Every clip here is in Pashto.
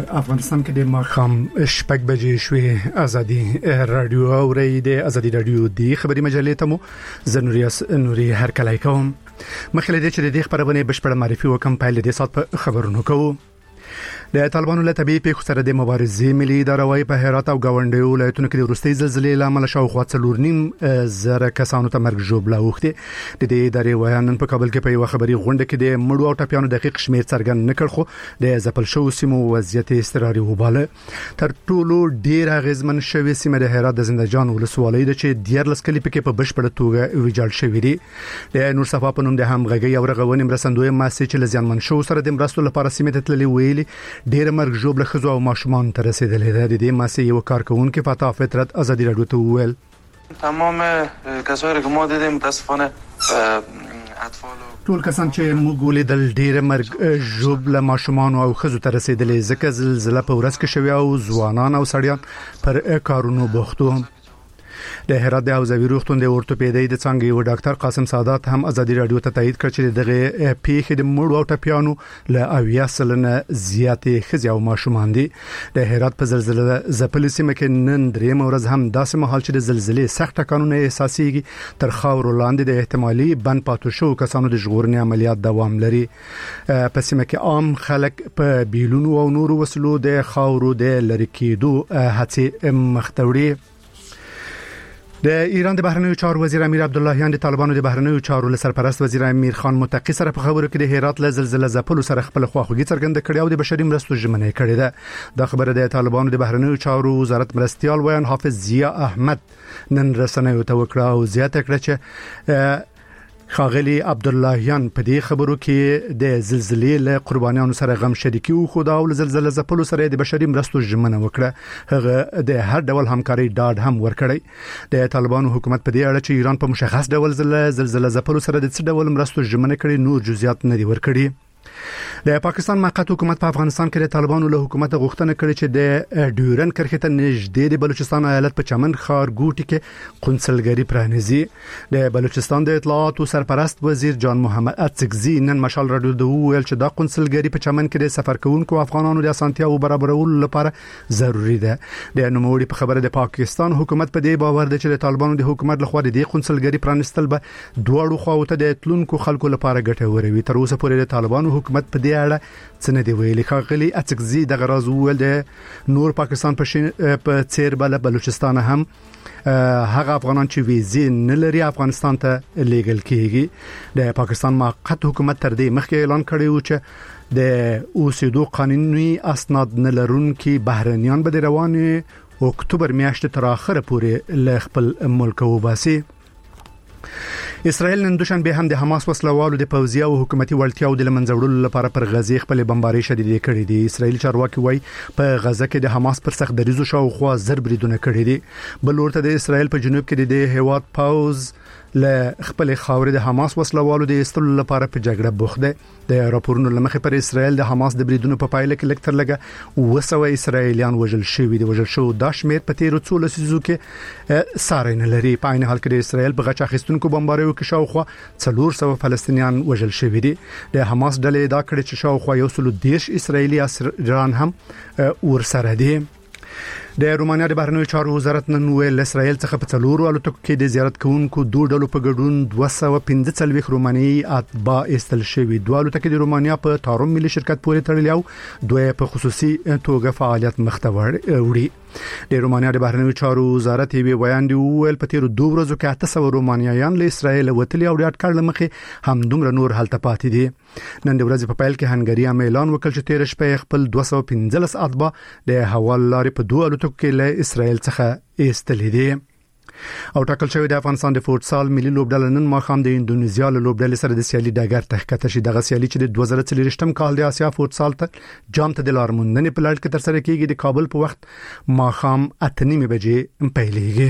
افغانستان کې د ماښام شپږ بجې شوې. ازادي رادیو اوري د ازادي رادیو د خبري مجلې ته مو زنوریاس نوري هر کله کوم مخکې د چې د خبرونه بشپړ معرفي وکم په لدې سات په خبرونو کوو. د طالبانو له طبيعي پیښو سره د مبارزې ملي ادارې په هرات او گاونډي ولایتونو کې د وروستي زلزلې لامل شاوخوا 4.5 زره کسانو ته مرګ ژوبله وخته. د دې ادارې ویان په کابل کې په یو خبري غونډه کې د مړو او ټپيانو دقیق شمیر څرګند نکړ، خو د ځپل شو سیمو وضعیت استقراري وباله. تر ټولو ډیر غزمن شوی سیمه د هرات د زندهجان ولسوالۍ د چې 14 کلی پکې په بشپړه توګه ویجاړ شوی دی. د نور صفا په نوم د همغږي او رغونې مرستندوی مؤسسې چې لزیانمن شو سره د مرستو لپاره سیمه ته تللي ویلي ډیر مرګ ژوبله خزو او ماشومان ته رسیدلې ده. د دې مؤسسې یو کارکونکو فتا فطرت ازادي رادیو ته وویل تمام کسایی که ما دیدیم متاسفانه اطفال ټول کسان چې موږ ولیدل ډیر مرګ ژوبله ماشومان او خزو ته رسیدلې، ځکه زلزلہ په ورځ کې شوی او ځوانان او سړیان پر کارونو بوختو. د هرات د حوزوي روغتون د اورتوپیدي د څنګه یو ډاکټر قاسم سعادت هم ازادي رادیو ته تایید کړ چې دغه پیښې د مړو او ټپيانو له 80% زیاتې خزي او ماشومان دي. د هرات په زلزلې ځپلې سیمه کې نن دریم ورځ هم داسې مهال چې د زلزلې سخت ټکانونه احساسيږي تر خاور لاندې د احتمالي بند پاتو شو کسانو د ژغورنې عملیات دوام لري. په سیمه کې عام خلک په بیلونو او نورو وسلو د خاورو د لری کېدو هڅې مختوړي. د ایران د بهرنیو چارو وزیر امیر عبداللهیان د طالبانو د بهرنیو چارو له سرپرست وزیر امیر خان متقی سره په خبرو کې د هرات له زلزلې ځپلو سره خپل خواخوږي څرګنده کړې او د بشري مرستو ژمنه کړې ده. دا خبره د طالبانو د بهرنیو چارو وزارت مرستيال ویان حافظ ضیا احمد نن رسنیو ته وکړه او زیاته کړه چې خاغلی عبداللهیان په دې خبرو کې د زلزلې له قربانیانو سره غم شریکي او خدا او زلزلې ځپلو سره د بشري مرستو ژمنه وکړه. هغه د هر ډول همکاري ډاډ هم ورکړی. د طالبانو حکومت په دې اړه چې ایران په مشخص ډول زلزلې ځپلو سره د څه ډول مرستو ژمنه کړي نور جزئیات نه دي ورکړي. د پاکستان موقت حکومت په افغانستان کې د طالبانو له حکومت غوښتنه کړې چې د ډیورن کرښې ته نږدې د بلوچستان ایالت په چمن ښار ګوټي کې قونسلګری پرانیزي. د بلوچستان د اطلاعاتو سرپرست وزیر جان محمد اڅکزي نن مشال رادیو ته ویل چې دا قونسلګری په چمن کې د سفر کوونکو افغانانو د اسانتیاو برابرولو لپاره ضروری ده. د نوموړي په خبره د پاکستان حکومت په دې باور ده چې د طالبانو د حکومت لخوا د قونسلګری پرانیستل به دواړو خواو ته د تلونکو خلکو لپاره ګټور وي. تر اوسه پورې د طالبانو حکومت په دې اړه څه نه دی ویلي. خاغلی اڅکزي د غراز ویل د نور پاکستان په څیر بل بلوچستان هم هغه افغانان چې ویزې نه لري افغانستان ته لیګل کیږي. د پاکستان موقت حکومت تر دې مخکې اعلان کړی و چې د اوسېدو قانوني اسناد نه لرونکي بهرنیان به د روانې اکتوبر میاشتې تر اخره پورې له خپل ملک وباسي. اسرائیل نن دوشنبه هم د حماس وسلوالو د پوځي او حکومتي وړتیاو د لمنځوړلو لپاره پر غزه خپل بمباري شدیدې کړې دي. اسرائیل چارواکي وایي په غزه کې د حماس پر سخت دریزو شاوخوا ضرب بریدونه کړې دي. بل ورته د اسرائیل په جنوب کې د هیواد پوز له خپل خاورې د حماس وسلوالو د استلو لپاره په جګړه بوخت ده. د راپورونو لمخې پر اسرائیل د حماس د بریدونو په پایله کې لکتر لګه 200 اسرائیلیان وژل شوي دي. وژل شو د شمیر په تیرو 14 لسیزو کې ساري نه لري. په عین حال کې د اسرائیل په غچ اخیستونکو بمباریو کې شاوخوا 400 فلسطینیان وژل شوي دي. د حماس ډلې دا کړې چې شاوخوا 130 اسرائیلي اسیران هم ورسره دي. د رومانیا د بهرنیو چارو وزارت نن ویل اسرائیل څخه په څلورو الوتکو کې د زیارت کوونکو دوه ډلو په ګډون 215 رومانیایي اتباع استل شوي. دوه الوتکې د رومانیا په تاروم ملي شرکت پورې تړلې او دوه په خصوصي توګه فعالیت مخته وړي. د رومانیا د بهرنیو چارو وزارت یې بیان دی ویل په تیر 2 ورځو کې 800 رومانیایان له اسرائیل وتلي او د اټکل مخې هم دومره نور حالت پاتې دي. نن د ورځې په پیل کې هنګري اعلان وکړ چې تیر شپه خپل 215 اتباع د حواله لارې په دوه الوتکو کې له اسرائیل څخه ایستل دي. او ټاکل شوی د افغانستان د فوټسال ملي لوبډله نن ماښام د انډونیزیا له لوبډلې سره د سیالي ډګر ته ښکته شي. دغه سیالي چې د 2023م کال د آسیا فوټسال ته جام ته د لارموندنې په لړ کې تر سره کیږي د کابل په وخت ماښام 8:30 بجې پیلېږي.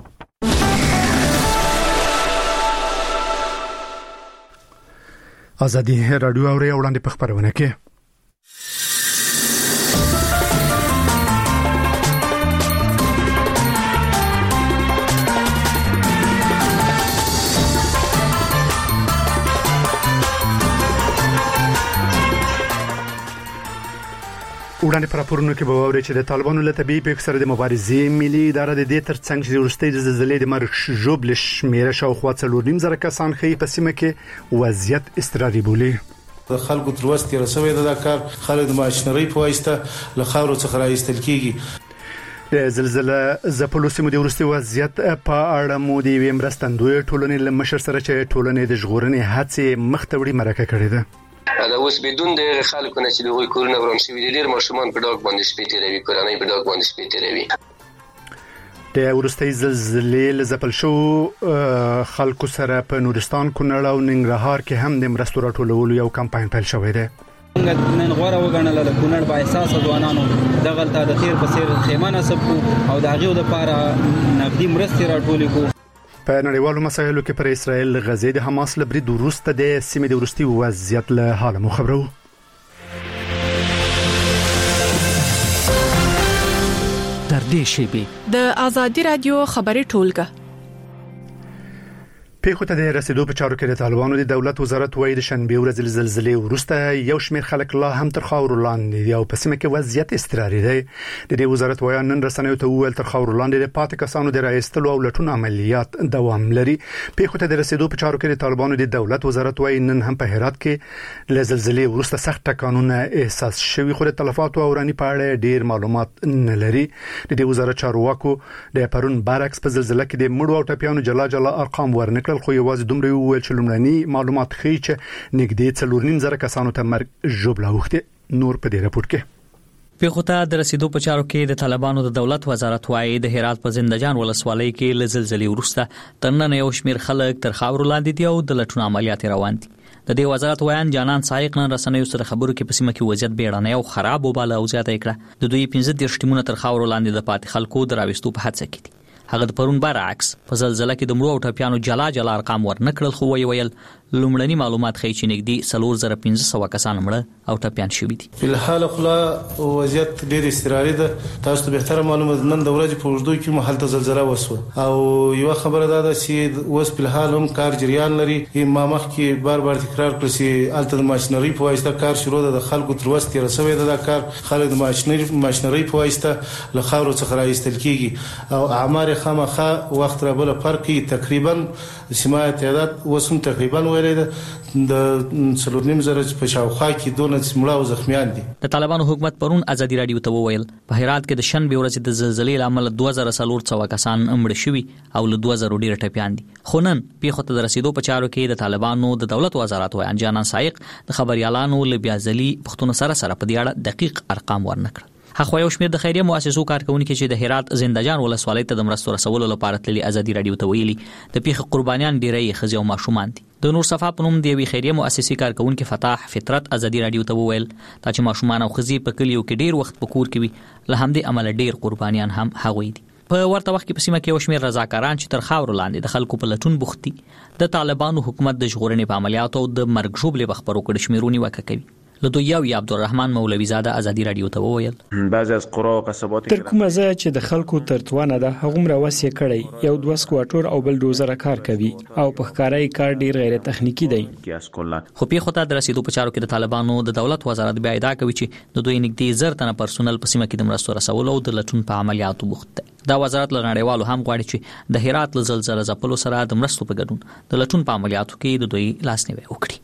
ازادي رادیو اوري وړاندې په خبرونه کې وړاندې پر راپورونو کې به واورئ چې د طالبانو له طبيعي پیښو سره د مبارزې ملي اداره د دې ترڅنګ چې د وروستۍ زلزلې د مرګ ژوبل شمیره شاوخوا 4.5 کسان خې په سیمه کې وضعیت اضطراري بولي. د خلکو تر وسه تیر شوی د کار خلک د ماشينري په واسطه له خاورو څخه راایستل کیږي. د زلزلې زپلو سیمو د وروستي وضعیت په اړه مو د ویم رستندوی ټولنې له مشر سره چې ټولنې د ژغورنې هڅې مختوړي مرکه کړې ده. دا اوس بدون د خلکو نه چې د کورونه وران شوي دي ډیر ماشومان په ډاګ باندې شپې تیروي کورنۍ په ډاګ باندې شپې تیروي. د وروستي زلزلې له زپل شو خلکو سره په نورستان کونړ او ننګرهار کې هم د مرستو راټولولو یو کمپاین پیل شوی دی. نن غوړه وګڼل د کونړ با احساس ځوانانو دغلطه د خیر په سیر خیمانه سبو او د هغه د لپاره نقدي مرستې راټولې کو. په نړیوالو مسایلو کې پر اسرائیل غزې د حماس له برید وروسته د سیمې د وروستي وضعیت له حاله مو خبرو. در دې شیبه د آزادی رادیو خبري ټولګه پیښو ته د رسیدو په چارو کې د طالبانو د دولت وزارت وایي د شنبه ورځ زلزلې وروسته یو شمېر خلک لا هم تر خاورو لاندې دي او په سیمه کې وضعیت اضطراري دی. د دې وزارت وایي نن رسنیو ته وویل تر خاورو لاندې د پاتې کسانو د راایستلو او لټون عملیات دوام لري. پیښو ته د رسیدو په چارو کې د طالبانو د دولت وزارت وایي نن هم په هرات کې له زلزلې وروسته سخت ټکانونه احساس شوي خو د تلفاتو او رانی په اړه ډیر معلومات نه لري. د دې وزارت چارواکو د پرون برعکس په زلزلې کې د مړو او ټپيانو جلا ارقام ورنکړل خو یوازې دومره ویل چې لومړني معلومات ښیي چې نږدې 4.5 کسانو ته مرګ ژوبل اوخته. نور په دې راپور کې پیښو ته د رسیدو په چارو کې د طالبانو د دولت وزارت وایي د هرات په زندهجان ولسوالۍ کې له زلزلې وروسته تر نن یو شمېر خلک تر خاورو لاندې دي او د لټون عملیات روان دي. د دې وزارت وایي جانان سایق نن رسنیو سره خبرو کې په سیمه کې وضعیت بیړنی او خراب وباله او زیاته کړه. د دوی 15 ټیمونه تر خاورو لاندې د پاتې خلکو دراوستو په هڅه کې دي. هغه د پرون برعکس په زلزلې کې د مړو او ټپيانو جلا ارقام ورنکړل خو ویل لومړني معلومات ښیي چې نږدې 4500 کسان مړه او ټپيان شوي دي. په الحال خلا وضعیت ډېر اضطراري ده. تاسو ته به معلومه نن د ورځې په وژدو کې محل زلزلہ وسوه او یو خبره ده چې اوس په الحال هم کار جریان لري. ما مخ کې بار تکرار کړی چې الته ماشينري په واسطه کار شروع ده. د خلکو تر وسه تیر شوی ده. د کار خلک د ماشينري په واسطه له خاورو څخه راایستل کیږي او اعمار خامخا وخت را بل فرقي تقریبا سیمه تعداد وسم تقریبا ویل د 4.5 په شاوخوا کې دونه مړه او زخمیان دي. د طالبانو حکومت پرون ازادي رادیو ته وویل په هرات کې د شنبه ورځ د زلزلې لامل 2400 کسان مړه شوي او له 2000 ډیر ټپيان دي. خو نن پیښو ته د رسیدو په چارو کې د طالبانو د دولت وزارت وایي جانان سایق د خبريالانو له بیازلي پښتون سره په دې اړه دقیق ارقام ورنکړل. هغه یو شمېر د خیریه مؤسسو کارکونکو چې د هرات زندهجان ولسوالۍ ته د مرستو رسولو لپاره تللي ازادي رادیو ته ویلي د پیښې قربانیان ډیری خزي او ماشومان دي. د نور صفا په نوم د یوې خیریه مؤسسې کارکونکو فتح فطرت ازادي رادیو ته وویل چې ماشومان او خزي په کلیو کې ډیر وخت په کور کې وي له همدې عمل ډیر قربانیان هم هغوی دي. په ورته وخت کې په سیمه کې یو شمېر رضاکاران چې تر خاورو لاندې د خلکو په لټون بوخت دي د طالبانو حکومت د ژغورنې په عملیاتو او د مرګ ژوبلې بخبرو کړ شمیرونی وکړه کوي. له دوی یو عبدالرحمن مولوی زاده ازادي رادیو ته وویل بعضی از قرا او قصبات تر کومه ځای چې د خلکو ترتوانه ده هغومره وسې کړي یو دوه سکواټور او بل ډوزر کار کوي او په ښکارای کار ډیر غیر تخنیکی دی. خو پیښو ته د رسیدو په چارو کې د طالبانو د دولت وزارت بیا ادعا کوي چې د دوی نږدې 1000 تنه پرسونل په سیمه کې د مرستو رسولو او د لټون په عملیاتو بوخت دي. دا وزارت له نړیوالو هم غواړي چې د هرات له زلزلې ځپلو سره د مرستو په ګډون د لټون په عملیاتو کې د دوی لاسنیوي وکړي.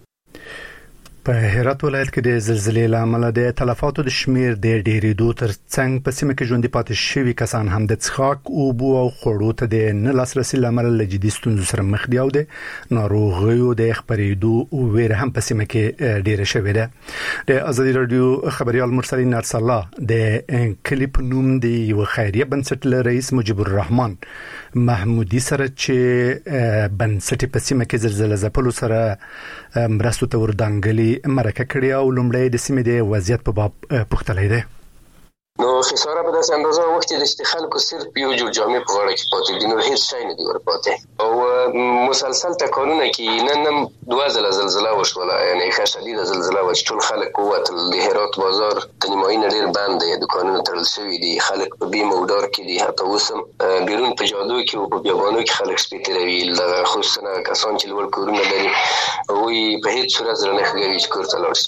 په هرات ولایت کې د زلزلې لامل د تلفاتو د شمیر د ډیرېدو ترڅنګ په سیمه کې ژوندۍ پاتې شوي کسان هم د څښاک اوبو او خوړو ته د نه لاسرسي لامل له جدي ستونزو سره مخ دي او د ناروغیو د خپرېدو ویره هم په سیمه کې ډیره شوې ده. د ازادي رادیو خبريال مرسلین ارسلا د کلیپ نوم دی یو خیریه بنسټ له رئیس مجيب الرحمن محمودي سره چې بنسټ په سیمه کې زلزلې ځپلو سره مرستو ته وردانګلي مرکه کړی او لومړی د سیمې د وضعیت په باب پوښتلی دی. نو خساره په داسې اندازه وخت چې خلکو صرف یو جوړ جامې په غاړه کې پاتې دي نو هیڅ شی نه دی ورپاتې او مسلسل تکانونه کې نن دوه زلزله وشوله یعنی ښه شدیده زلزله و چې ټول خلک ووتل. د هرات بازار د نیمایي نه ډېر بند دی دکانونه تړل شوي دي خلک په بیم او ډار کې دي حتی اوس هم بیرون په جادو کې او په بیابانو کې خلک سپې تېروي خصوصا کسان چې لوړ کورونه لري هغوی په هیڅ صورت زړه نه ښه کوي چې کور ته لاړ شي.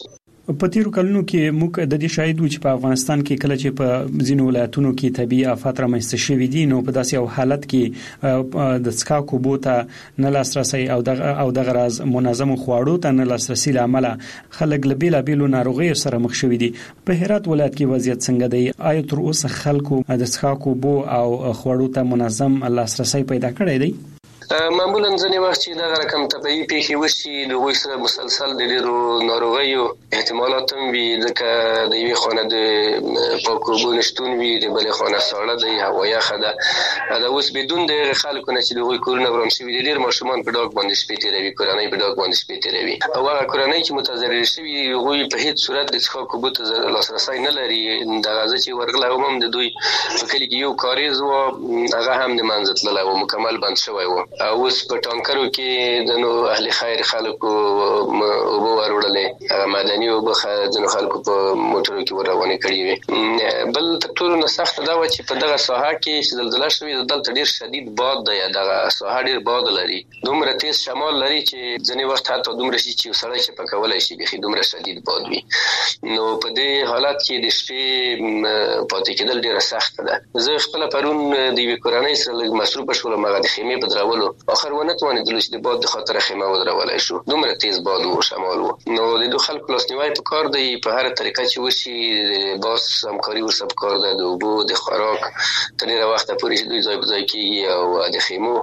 په تیرو کلونو کې موږ د دې شاهد وو چې په افغانستان کې کله چې په ځینو ولایتونو کې طبيعي آفات رامنځته شوي دي نو په داسې یو حالت کې د څښاکو اوبو ته نه لاسرسي او د غراز منظم خواړو ته نه لاسرسي لامل خلک له بیلابېلو ناروغیو سره مخ شوي دي. په هرات ولایت کې وضعیت څنګه دی؟ آیا تر اوسه خلکو د څښاکو اوبو او خواړو ته منظم لاسرسي پیدا کړی دی؟ معمولا ځنې وخت چې دغه رقم طبيعي پیښې وشي د هغوی سره مسلسل د ډېرو ناروغیو احتمالات هم وي، ځکه د یوې خانه د پاکو اوبو نشتون وي، د بلې خانه ساړه دی، هوا یخه ده. دا اوس بدون د هغې خلکو نه چې د هغوی کورونه وران شوي دي، ډېر ماشومان په ډاګ باندې شپې تېروي، کورنۍ په ډاګ باندې شپې تېروي، او هغه کورنۍ چې متضرر شوي هغوی په هیڅ صورت د څښاک اوبو ته لاسرسی نه لري. دغه زه چې ورغلی وم د دوی په کلي کې یو کاریز و، هغه هم د منځه تللی و، مکمل بند شوی و. اوس په ټانکرو کې د نو اهل خیر خلکو اوبه وروړلې، هغه مدني اوبه ځینو خلکو په موټرو کې ورروانې کړې وې. بل تر ټولو نه سخته دا وه چې په دغه ساحه کې چې زلزله شوې ده دلته ډېر شدید باد دی، دغه ساحه ډېر باد لري، دومره تیز شمال لري چې ځینې وخت حتی دومره شي چې یو سړی چپه کولی شي، بیخي دومره شدید باد وي. نو په دې حالت کې د شپې پاتې کېدل ډېره سخته ده. زه خپله پرون د یوې کورنۍ سره لږ مصروفه شولم، هغه د خیمې په درولو، آخر ونه توانېدلو چې د باد د خاطره خیمه ودرولی شو، دومره تیز باد و، شمال و. نو د دو خلکو لاسنیوی په کار دی، په هره طریقه چې وشي د باس همکاري ورسره په کار ده، د اوبو د خوراک تر ډېره وخته پورې چې دوی ځای په ځای کېږي، او د خیمو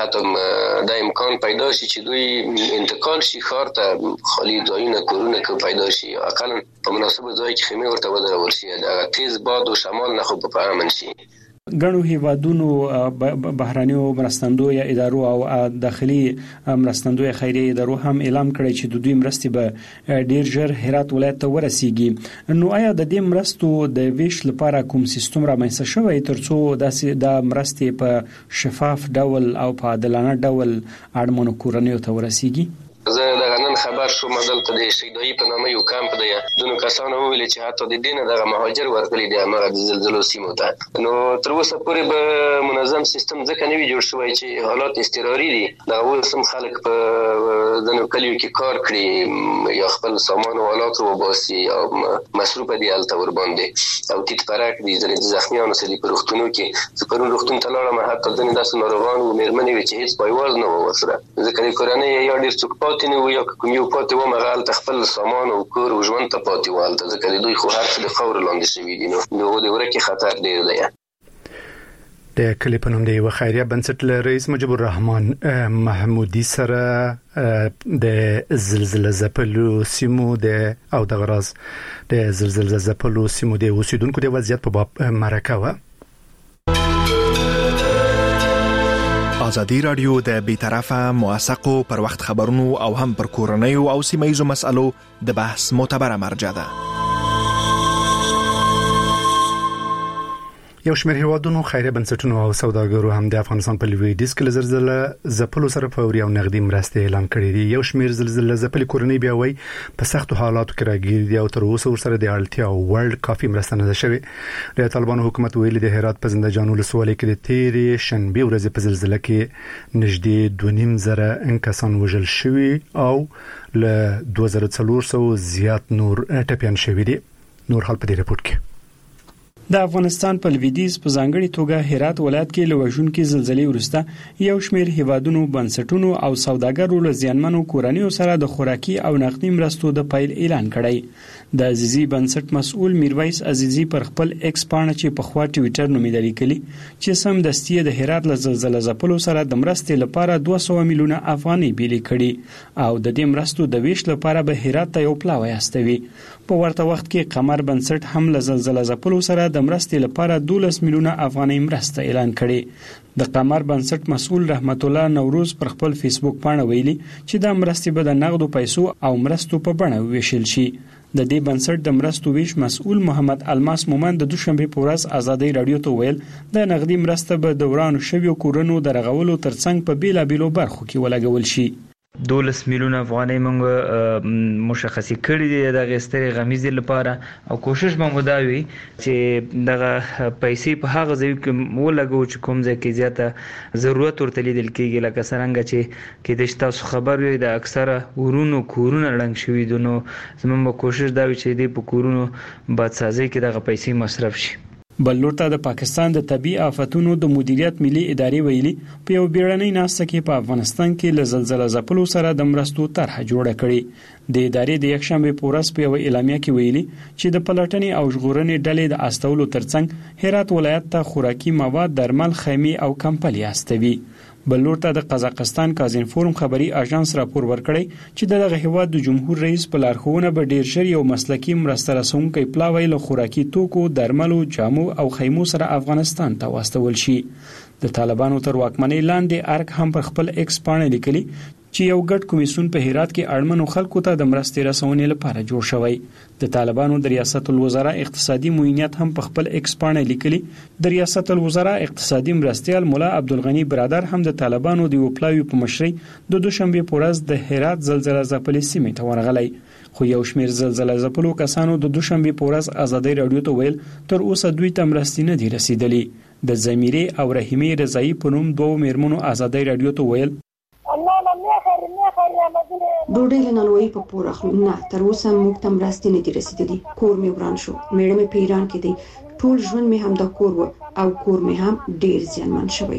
حتی دا امکان پیدا شي چې دوی انتقال شي ښار ته، خالي ځایونه کورونه که پیدا شي، اقلا په مناسبو ځای کې خیمې ورته ودرول شي، دغه تیز باد و شمال نه خو په امن شي. ګڼو هیوادونو بهرانیو مرستندویه ادارو او داخلي مرستندویه خیریه ادارو هم اعلان کړی چې د دوی مرستې به ډیر ژر هرات ولایت ته ورسیږي. نو آیا د دې مرستو د ویش لپاره کوم سیستم رامنځته شوی ترڅو د مرستې په شفاف ډول او په عادلانه ډول اړمنو کورنیو ته ورسیږي؟ زه دغه نن خبر شوم دلته د شهیدایي په نامه یو کمپ دی، دونو کسانو وویل چې حتی د دې نه دغه مهاجر ورغلي دي همغه د زلزلو سیمو ته. نو تر اوسه پورې به منظم سیستم ځکه نه وي جوړ شوی چې حالات اضطراري دي، دغه اوس هم خلک په ځینو کلیو کې کار کړي یا خپل سامان او آلات وباسي او مصروفه دي هلته ورباندې، او تیت پرک دي، ځینې د زخمیانو سره دي په روغتونو کې. زه پرون روغتون ته لاړم، حتی ځینې داسې ناروغان وو مېرمنې وې چې هېڅ پایواز نه وه ورسره، ځکه د کورنۍ یا ډېر څوک پاتې نه وو یا کوم یو پاتې وم، هغه هلته خپل سامان او کور او ژوند ته پاتې وو هلته، ځکه د دوی خو هر څه د خاورو لاندې شوي دي، نو د هغو د ورکې خطر ډېر دی. د کلي په نوم د یوه خیریه بنسټ له رئیس مجيب الرحمن محمودي سره د زلزلې ځپلو سیمو او د غراز د زلزلې ځپلو سیمو د اوسیدونکو د وضعیت په باب مرکه و. ازادي رادیو د بیطرفه موثقو پر وخت خبرونو او هم پر کورنیو او سیمایي مسالو د بحث معتبره مرجع ده. یو شمېر هیوادونو خیریه بنسټونو او سوداګرو هم د افغانستان په لویدیځ کې زلزلې ځپلو سره فوري او نغدي مرستې اعلان کړې دي. یو شمېر زلزلې ځپلې کورنۍ بیا وایي په سختو حالاتو کې راګیر دي او تر اوسه ورسره د اړتیا ورلد کافي مرسته نه ده شوې. د طالبانو حکومت ویلي د هرات په زنده جان ولسوالۍ کې د تیرې شنبه ورځې په زلزلې کې نږدې 2.5 کسان وژل شوي او له 2400 زیات نور ټپيان شوي دي. نور حال په دې رپورت کې د افغانستان په لویدیځ په ځانګړي توګه هرات ولایت کې لوژونکو زلزلې ورسته یو شمېر هیوادونو بنسټونو او سوداګرو له زیانمنو کورنیو سره د خوراکي او نقدي مرستو د پیل اعلان کړی. د عزیزي بنسټ مسؤل میرویس عزیزي پر خپل ایکس پاڼه چې په خوا ټویټر نوم یې لیکلی چې سم دستي د هرات له زلزلې ځپلو سره د مرستې لپاره 200 میلیونه افغانۍ بیل کړي او د دې مرستو د ویش لپاره به هرات ته یو پلاوی استوي. په ورته وخت کې قمر بنسټ هم له زلزلې ځپلو سره د مرستې لپاره 12 میلیونه افغانۍ مرسته اعلان کړي. د قمر بنسټ مسؤل رحمت الله نوروز پر خپل فیسبوک پاڼه ویلي چې دا مرستې به د نقدو پیسو او مرستو په بڼه ویشل شي. د دې بنسټ د مرستو ویش مسؤل محمد الماس مومند د دوشنبه په ورځ ازادي رادیو ته ویل د نقدي مرسته به دوران شویو کورونو د رغولو ترڅنګ په بیلابیلو برخو کې ولګول شي. 12 میلیون افغانۍ موږ مشخصي کړې دي د غستري غمیزې لپاره او کوشش به مو دا وي چې دغه پیسې په هغه ځای کې ولګو چې کوم ځای کې زیاته ضرورت ورته لیدل کېږي، لکه څنګه چې کې د تاسو خبر وي د اکثره ورونو کورونه ړنګ شوي دي، نو زموږ کوشش دا وي چې د په کورونو بادسازي کې دغه پیسې مصرف شي. بل لور ته د پاکستان د طبي آفتونو د مدیریت ملي ادارې ویلي په یو بیړنۍ ناسته کې په افغانستان کې له زلزلې ځپلو سره د مرستو طرحه جوړه کړې. د ادارې د یکشنبه په ورځ په یو اعلامیه کې ویلي چې د پلټنې او ژغورنې ډلې د استولو ترڅنګ هرات ولایت ته خوراکي مواد، درمل، خیمې او کمپلې استوي. بل لور ته د قزاقستان کازین فورم خبري اژانس راپور ورکړی چې دغه هیواد د جمهور رئیس په لارښوونه به ډیر ژر یو مسلکي مرسته رسونکی پلاوی له خوراکي توکو، درملو، جامو او خیمو سره افغانستان ته واستول شي. د طالبانو تر واکمنۍ لاندې ارګ هم پر خپل ایکس باندې لیکلي چې یو ګډ کمیسیون په هرات کې اړمنو خلکو ته د مرستې رسونې لپاره جوړ شوی. د طالبانو د ریاست الوزرا اقتصادي معاونیت هم په خپل ایکس باندې لیکلي د ریاست الوزرا اقتصادي مرستیال مولا عبدالغنی برادر هم د طالبانو د وپلاوی په مشرۍ د دوشنبه په ورځ د هرات زلزلې ځپلې سیمې ته ورغلی. خو یو شمېر زلزلې ځپلو کسانو د دوشنبه په ورځ ازادي رادیو ته ویل تر اوسه دوی ته مرستې نه دي رسیدلې. د زمیره او رحیمه رضایی په نوم دوه میرمنو ازادي رادیو ته ویل ډوډۍ له نانوایي په پور اخلو نه، تر اوسه موږ ته مرستې نه دي رسیدلې. کور مې وران شو، میړه مې په ایران کې دی، ټول ژوند مې هم د کور و او کور مې هم ډیر زیانمن شوی.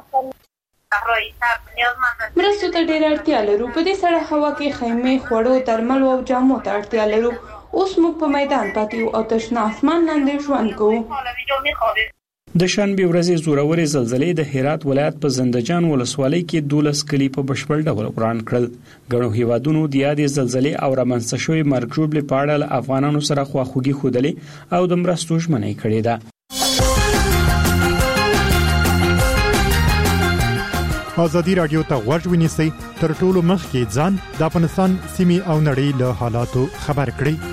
مرستو ته ډیر اړتیا لرو. په دې سړه هوا کې خیمې، خوړو، درمل او جامو ته اړتیا لرو. اوس موږ په میدان پاتې یو او تشنه اسمان لاندې ژوند کوو. د شنبه ورځې زورورې زلزلې د هرات ولایت په زندجان ولسوالۍ کې 12 کلی په بشپړ ډول وران کړل. ګڼو هیوادونو د یادې زلزلې او رامنځته شوې مرګ ژوبلې په اړه له افغانانو سره خواخوږي ښودلې او د مرستو ژمنې کړې ده. ازادي رادیو ته غوږ ونیسئ، تر ټولو مخکې ځان د افغانستان سیمې او نړۍ له حالاتو خبر کړئ.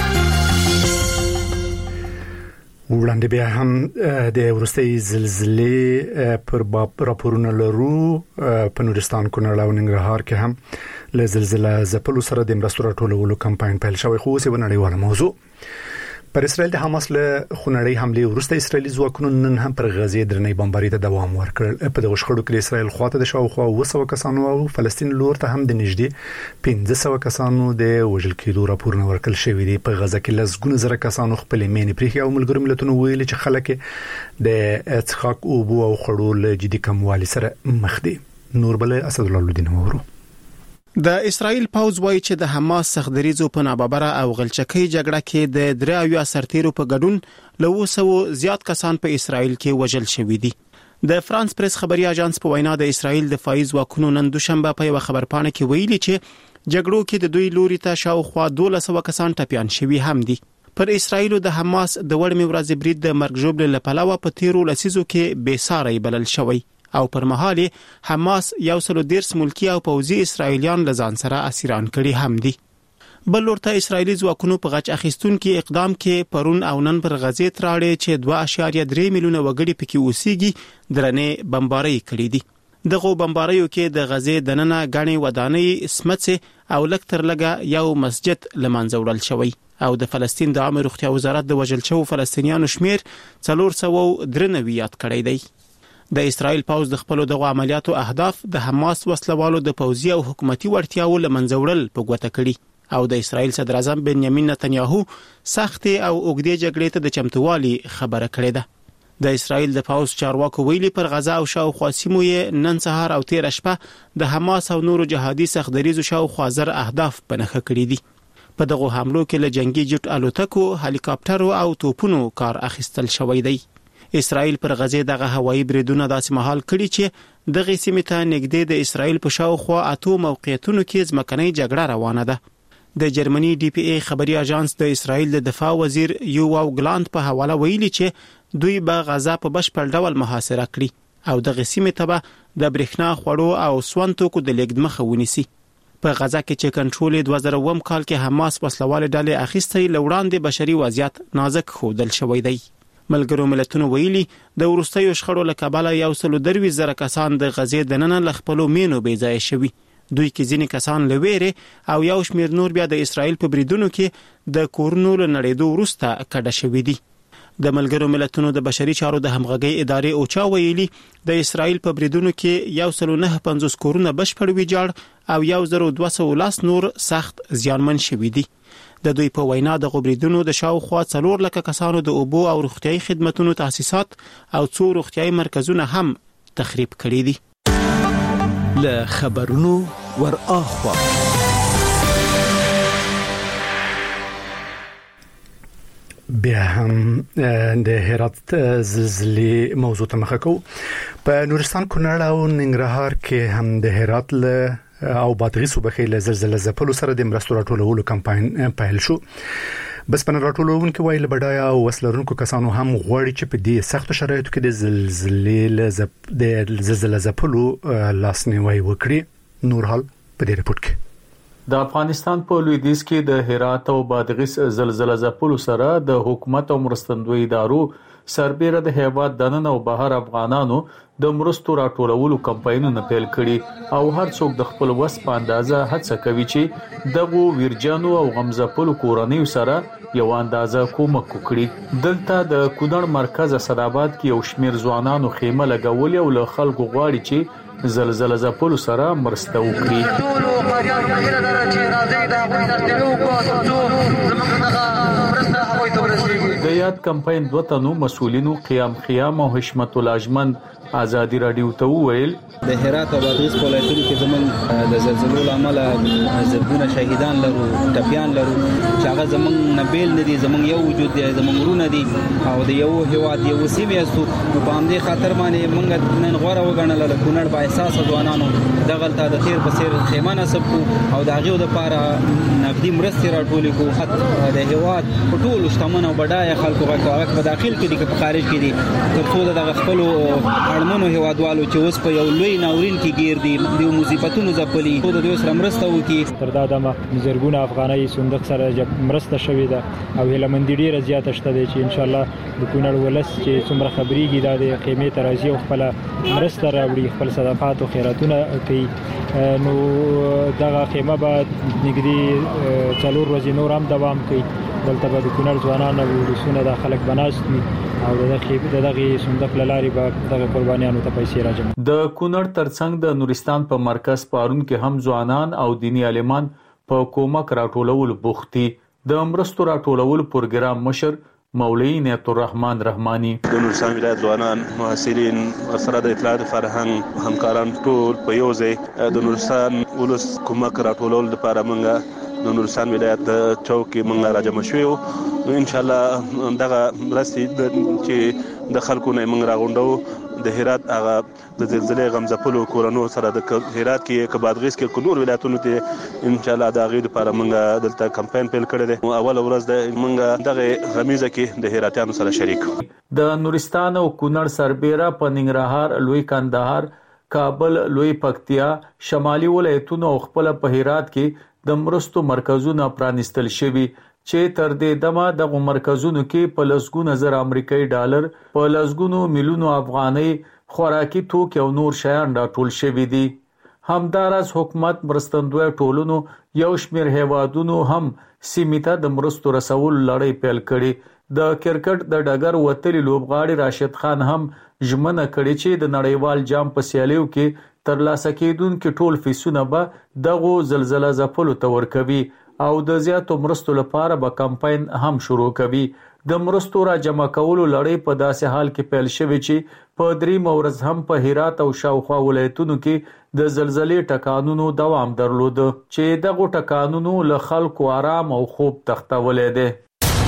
وړاندې بیا هم د ورستۍ زلزلې پر باب راپورونه لرو. په نورستان، کونړ او ننګرهار کې هم له زلزلې ځپلو سره د مرستو راټولولو کمپاین پیل شوی، خو اوس یې نړیواله موضوع. پر اسرائیل د حماس له خونړۍ حمله وروسته اسرائیلي ځواکونو نن هم پر غزه درنې بمباري ته دوام ورکړ. په دغه شخړو کې اسرائیل خواته د شاوخوا 200 کسانو او فلسطین لور ته هم د نږدې 1500 کسانو د وژل کېدو راپورونه ورکړل شوې دي. په غزه کې لږ زره کسانو خپل مینې پریخي او ملګرو ملتونو ویلي چې خلک د څښاک اوبو او خړو له جدي کموالي سره مخ دي. نور بل اسد الله الدین مورو د اسرائیل پوز وایي چې د حماس سخدریزو په ناببره او غلچکۍ جګړه کې د 3 سرتیرو په ګډون له 200 زیات کسان په اسرائیل کې وژل شوي دي. د فرانس پریس خبري اژانس په وینا د اسرائیل دفاعي ځواکونو نن دوشنبه په یو خبرپاڼه کې ویلي چې جګړو کې د دوی لوري ته شاوخوا 1200 کسان ټپيان شوي هم دي. پر اسرائیل د حماس د وړمې ورځې برید د مرګ ژوبل لپاره په تیرو لسیزو کې بیساري بلل شوی او پر مهال حماس 130 ملکی او پوځي اسرائیلیان لزان سره اسیران کړي هم دي. بل ورته اسرائیلي ځواکونو په غچ اخیستون کې اقدام کې پرون او نن پر غزې تراړې چې 2.3 میلیونه وګړي پکې اوسېږي درنې بمباري کړې دي. دغه بمباریو کې د غزې دننه غني ودانۍ سمڅه او لکتر لګه یو مسجد لمنځه وړل شوی او د فلسطین د عامه روغتیا وزارت د وژل شوو فلسطینیانو شمیر 493 یاد کړی دی. د اسرائیل پوز د خپل دغه عملیاتو اهداف د حماس وسلوالو د پوځي او حکومتي وړتیاو لمنځه وړل په ګوته کړي او د اسرائیل صدر اعظم بنیامین نتنیاهو سخت او اوږدې جګړې ته د چمتووالي خبره کړې ده. د اسرائیل د پوز چارواکو ویلي پر غزا او شاوخوا سیمو یې نن سهار او تیر شپه د حماس او نورو جهادي سخدریزو شاوخوا زر اهداف پنهخه کړي دي. په دغه حملو کې له جنگي جټ الوتکو، هلیکاپټرو او توپونو کار اخیستل شوی دی. اسرائیل پر غزې دغه هوایي بریدونه داسې مهال کړي چې دغه سیمه ته نږدې د اسرائیل په شاوخوا 8 موقعیتونو کې ځمکنۍ جګړه روانه ده. د جرمني ډي پی ای خبري اژانس د اسرائیل د دفاع وزیر یوواو ګلاند په حواله ویلي چې دوی به غزا په بشپړ ډول محاصره کړي او دغه سیمه ته به د برېښنا، خوړو او سونتو کو د لیږد مخه ونیسي. په غزا کې چې کنټرول 2000 کال کې حماس وسلواله ډلې اخیستې لوړاندې بشري وضعیت نازک خودل شوی دی. ملګرو ملتونو ویلي د ورستیو شخړو له کبله 130,000 کسان د غزې دننه له خپل مینو بې ځای شوي دوی کې ځینې کسان لويره او یو شمېر نور بیا د اسرائیل په بریدونو کې د کورونو لنړېدو وروسته کډه شوي دي. د ملګرو ملتونو د بشري چارو د همغږي ادارې اوچا ویلي د اسرائیل په بریدونو کې 150 کورونه بشپړ ویجاړ او 1200 نور سخت زیانمن شوي دي. د دوی په وینا د غبريدونو د شاوخوا 4 لک کسانو د اوبو او روغتيایي خدماتو تاسیسات او 2 روغتيایي مرکزونه هم تخریب کړي دي. له خبرونو ور اخوا بیا هم د هرات زلزلې موضوع ته مخه کوو. په نورستان کونړ او ننګرهار کې هم د هرات له او بادغیس صوبې له زلزلې ځپلو سره د مرستو راټولولو کمپاین پیل شو. بس په راټولونکو وایي بډایا او وسلرونکو کسانو هم غوړي چې په دې سخت شرایطو کې د زلزلې ځپلو لاسنیوي وکړي. نور حال په دې رپورت کې د افغانستان په لویدیځ کې د هرات او بادغیس زلزلې ځپلو سره د حکومت او مرستندوی ادارو سربېره د هیواد دننه او بهر افغانانو د مرستو راټولولو کمپاینونه پیل کړي او هر څوک د خپل وس په اندازه هڅه کوي چې دغه ویرجنو او غمزپلو کورنیو سره یو اندازه کومک وکړي. دلته د کونړ مرکز اسداباد کې یو شمیر ځوانانو خیمه لګولې او له خلکو غواړي چې زلزلې ځپلو سره مرسته وکړي. د یاد کمپاین دوه تنو مسؤلینو قیام او حشمت الاجمن ازادي رادیو ته وویل د هرات او بادغیس ولایتونو کې زمون د زلزلو لامل زرګونه شهیدان لرو، ټپيان لرو چې هغه زمون نبیل ندي، زمون یو وجود دی، زمون ورونه دي او د یو هیواد یو سیمه استو په همدې خاطر باندې موږ نن غوړه وګڼل له کونړ با احساس ځوانانو دغلطه د خیر په سیر خیمه نسب کو او د هغه د لپاره نقدي مرستې راټولې کو. د هیواد په ټول شتمن او بډای خلکو غوښتل په داخل کې دي په خارج کې دي ترڅو د خپل اړمنو هیوادوالو چې اوس په یو لوی ناورین کې گیر دي د مصیبتونو ځپلي خو د دوی سره مرسته وکړي. تر دا دمه زرګونه افغاني صندوق سره مرسته شوې ده او هلمندې ډیره زیاته شته چې ان شاء الله د کونړ ولس چې څومره خبريږي دا د قیمه ترازی او خپل مرسته راوړي، خپل صدقات او خیراتونه کوي. نو دغه قیمه به نګدي 4 ورځې نور هم دوام کوي. دلته به د کونړ ځوانان او ولسونه د خلک بناستني او دغه صندوق لاري به دغه قربانيانو ته پیسې راځي. د کونړ ترڅنګ د نورستان په مرکز پارون کې هم ځوانان او دینی عالمان په کومک راټولول بوختي. د مرستو راټولول پروګرام مشر مولوی نعمت الرحمن رحمانی د نورستان ولایت ځوانان محصلین سره د اطلاعات فرهنګ همکاران ټول په یو ځای د نورستان ولس کومک راټولول لپاره موږ د نورستان ولایت د چوکي موږ راجمع شوو. ان شاء الله دغه مرستې چې د خلکو نه موږ راغونډو د هرات هغه د زلزلې غمزپلو کورونو سره د هرات کې کبادغیس کې کونور ولایتونو ته ان شاء الله د غیر لپاره موږ دلته کمپاین پیل کړی دی. اول ورځ د موږ دغه غمیزه کې د هراتیانو سره شریک. د نورستان او کونړ سربېره په ننګرهار، لوی کندهار، کابل، لوی پکتیا، شمالي ولایتونو او خپل په هرات کې د مرستو مرکزونه پرانستل شوي چې تر دې دمه د مرکزونو کې په لسګونه زر امریکایي ډالر په لسګونو میلیونو افغاني خوراکي توکي او نور شیان راټول شوي دي. همداراز حکومت مرستندوی ټولنو یو شمېر هیوادونو هم سیمې ته د مرستو رسول لړۍ پیل کړي. د کرکټ د ډګر وتلي لوبغاړي راشد خان هم ژمنه کړې چې د نړیوال جام په سیالیو کې ترلاسه کېدونکو ټول فیسونه به دغه زلزلې ځپلو ته ورکوي او د زیاتو مرستو لپاره به کمپاین هم شروع کوي. د مرستو را جمع کولو لړۍ په داسې حال کې پیل شوې چې په 3 ورځ هم په هرات او شاوخوا ولایتونو کې د زلزلې ټکانونو دوام درلود چې دغه ټکانونو له خلکو آرام او خوب تختولې ده.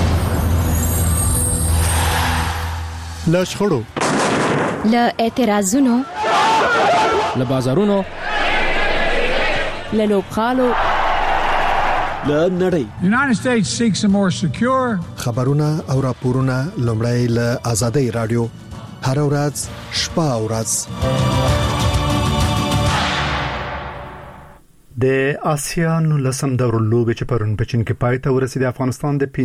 له شخړو، له اعتراضونو، له بازارونو، له لوبغالو، له نړۍ. United States seeks a more secure. خبرونه او راپورونه لومړی له آزادۍ رادیو هر ورځ شپه او ورځ. د آسیا 19 دور لوبې چې پرون په چین کې پای ته ورسېد افغانستان د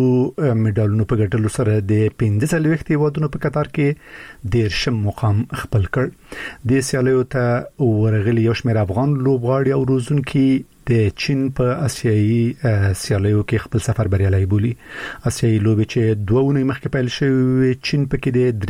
15 میډالونو په ګټلو سره د 15 هیوادونو په قطار کې 13 مقام خپل کړ. د سیالیو ته ورغلي یو شمېر افغان لوبغاړي او روزونکي د چین په آسیایي سیالیو کې خپل سفر بریالي بولي. آسیایي لوبې چې 2 اونۍ مخکې پیل شوې چین پکې د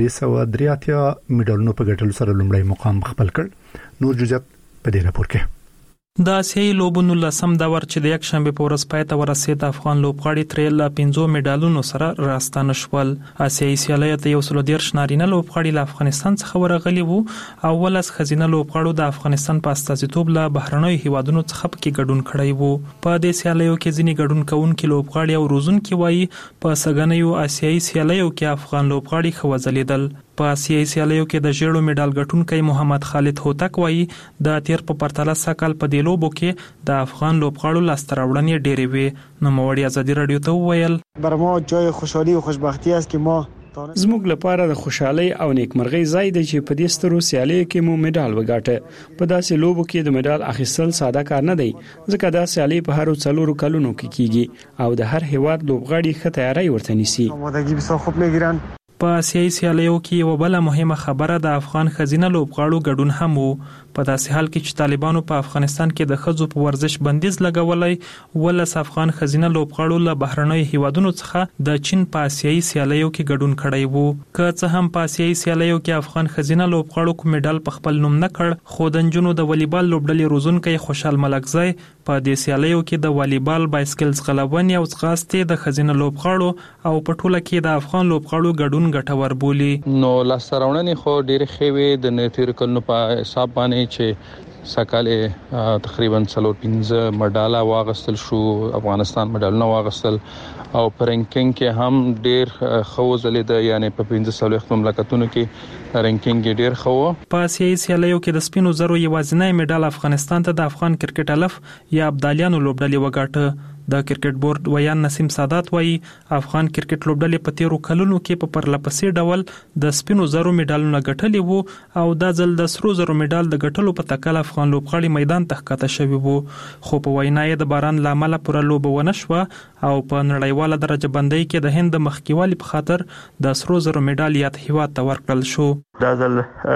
383 میډالونو په ګټلو سره لومړی مقام خپل کړ. نور جزئیات په دې راپور کې. د آسیایي لوبونو لسم دور چې د یک شنبه په ورځ پای ته ورسېد افغان لوبغاړي ترې له 15 میډالونو سره راستانه شول. آسیایي سیالیو ته یو سل ډیر نارینه لوبغاړي له افغانستان څخه ورغلي وو او ولس خزینه لوبغاړو د افغانستان په استازیتوب له بهرنیو هیوادونو څخه پکې ګډون کړی وو. په دې سیالیو کې ځینې ګډون کوونکي لوبغاړي او روزونکي وایي په سګنیو آسیایي سیالیو کې افغان لوبغاړي خوځلیدل. په آسیایي سیالیو کې د ژیړو میډال ګټونکي محمد خالد هوتک وایي د تیر په پرتله سکهال په دې لوبو کې د افغان لوبغاړو لاسته راوړنې ډېرې وې. نو موړي ازادي رادیو ته وویل بر ما جای خوشحالی و خوشبختی است که ما زموږ لپاره د خوشحالي او نیکمرغۍ ځای دی چې په دې سترو سیالیو کې مو میډال وګاټه. په داسې لوبو کې د میډال اخیستل ساده کار نه دی ځکه دا سیالي په هر 4 کلونو کې کیږي او د هر هیواد لوبغاړي ښه تیاری ورته نیسي. آمادگی بسیار خوب میگیرن. په آسیایي سیالیو کې یو بل مهمه خبره د افغان خزینه لوبغاړو ګډون هم وو. په داسې حال کې چې طالبانو په افغانستان کې د ښځو په ورزش بندیز لګولای ولس افغان خزینه لوبغاړو له بهرنیو هیوادونو څخه د چین په آسیایي سیالیو کې ګډون کړی وو. که څه هم په آسیایي سیالیو کې افغان خزینه لوبغاړو کوم میډال په خپل نوم نه کړ خو د نجونو د والیبال لوبډلې روزونکي خوشحال ملکزی په دې سیالیو کې د والیبال بایسکل ځغلونې او ځغاستې د خزینه لوبغاړو او په ټوله کې د افغان لوبغاړو ګډون ګټور بولی. نو لاسته راوړنې خو ډېر ښې د نتیر کلو په حساب باندې چې سکهال تقریبا 4-5 میډال واغستل شو افغانستان میډالونه واغستل او په رینکینګ کې هم ډېر ښه ځلید یعنی په 15 مملکتونو کې رینکینګ ډېر ښه. په آسیایي سیالیو کې د سپینو زرو یوازینی میډال افغانستان ته د افغان کرکټ الف یا ابدالیانو لوبډلې وګاټه. د کرکټ بورډ ویان نسیم سادات وایي افغان کرکټ لوبډلې په تیرو کلونو کې په پرلپسې ډول د سپینو زرو میډالونه ګټلي وو او دا ځل د سرو زرو میډال د ګټلو په تکل افغان لوبغاړي میدان ته ښکته شوي وو. خو په وینا یې د باران لامل پوره لوبه ونه شوه او په نړیواله درجه بندۍ کې د هند د مخکیوالي په خاطر د سرو زرو میډال یاد هیواد ته ورکړل شو. دا ځل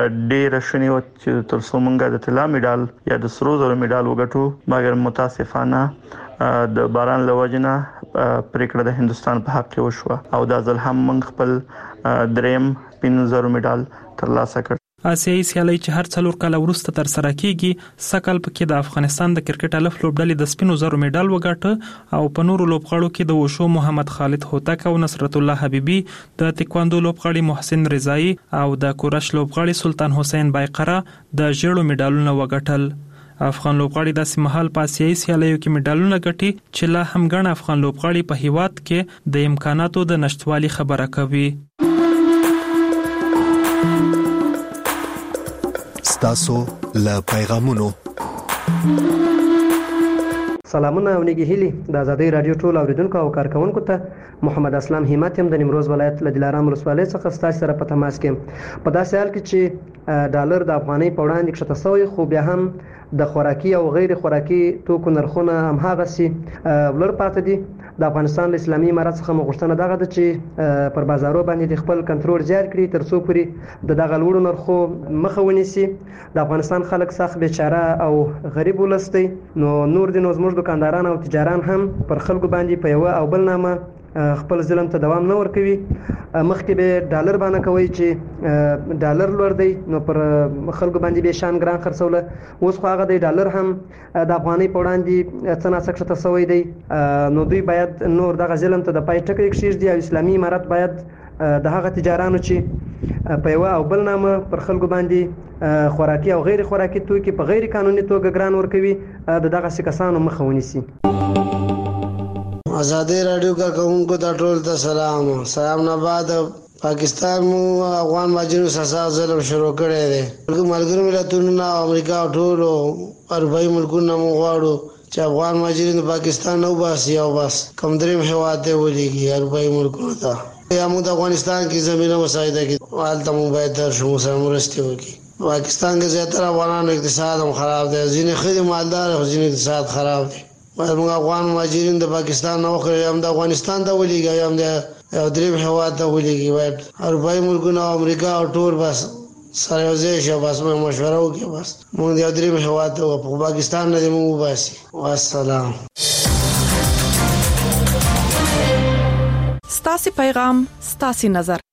ډېر شنی و چې تر څو مونږه د طلا میډال یا د سرو زرو میډال وګټو مګر متاسفانه د باران لوجنه پریکړه د هندستان په حق کې وشو او دا ځل هم موږ خپل دریم 15 میډال ترلاسه کړ. آسیایي سیالي چې هر 4 کال وروسته تر سره کیږي سکهال پکې د افغانستان د کرکټ الف لوبډلې د سپینو زرو میډال وګاټه او په نورو لوبغاړو کې د وشو محمد خالد هوتک او نصرت الله حبیبي د تکواندو لوبغاړي محسن رضایی او د کورش لوبغاړي سلطان حسین بایقره د ژړو میډالونه وګاټل. افغان لوبغاړي د سیمهال په آسیایي سیالیو کې میډالونه ګټي چې لا هم ګڼ افغان لوبغاړي په هیواد کې د امکاناتو د نشټوالي خبره کوي. ستاسو له پیغامونو سلامونه او نیکی هیلي د ازادي رادیو ټول اوریدونکو او کارکونکو ته محمد اسلام همت هم د نیمروز ولایت له دلارام ولسوالۍ څخه ستاسو سره په تماس کې په داسې حال کې چې ډالر د افغانۍ په وړاندې کښته شوی خو بیا هم د خوراکي او غیر خوراکي توکو نرخونه هم هغه سي ولر پاتې دي. د افغانستان اسلامي امارات څخه مغشتنه دغه د چې پر بازارو باندې د خپل کنټرول زیات کړي تر څو پورې د دغه لوړو نرخو مخه ونیسي. د افغانستان خلک سخت بیچاره او غریب ولستی نو نور د زموږ دکانداران او تجاران هم پر خلکو باندې په یو او بل نامه خپل ظلم ته دوام نه ورکوي. مخکې به ډالر باندې کوي چې ډالر لوړ دی نو پر خلکو باندې به شان ګران خرڅوله اوس خو هغه د ډالر هم د افغانۍ په وړاندې څه ناڅه ته سوی دی. نو دوی باید نور دغه ظلم ته د پای ټکی کېږدي او اسلامي امارات باید د هغه تجارانو چې په یو او بل نامه پر خلکو باندې خوراکي او غیر خوراکي توکي په غیر قانوني توګه ګران ورکوي د دغه کسانو مخه ونیسي. آزادی رادیو کا کارکونکو ته ټول ته سلام نه بعد پاکستان مو افغان ماجرو سزا ظلم شروع کړی دی. ملګرو ملتونو او امریکا ټول اروپایي ملکونو مو غواړو چې افغان ماجرین د پاکستان نو باسي او بس کوم دریم هیواد ته ولېږي اروپایي ملکونو ته یا موږ د افغانستان کې زمينه مساعده کې حالت مو باید در شو سره مرسته وکړي. پاکستان کې زیاتره افغانانو اقتصاد هم خراب دی، ځینې ښه مالدار او ځینې اقتصاد خراب دی. موږ افغان مهاجرین د پاکستان نه وکړي هم د افغانستان ته ولېږي هم د دریم هېواد ته ولېږي، باید اروپایي ملکونه او امریکا او ټول بس سره یو ځای شو، بس موږ مشوره وکړو، بس موږ د دریم هېواد ته په پاکستان نه دې موږ وباسي. والسلام. ستاسو پیغام ستاسو نظر.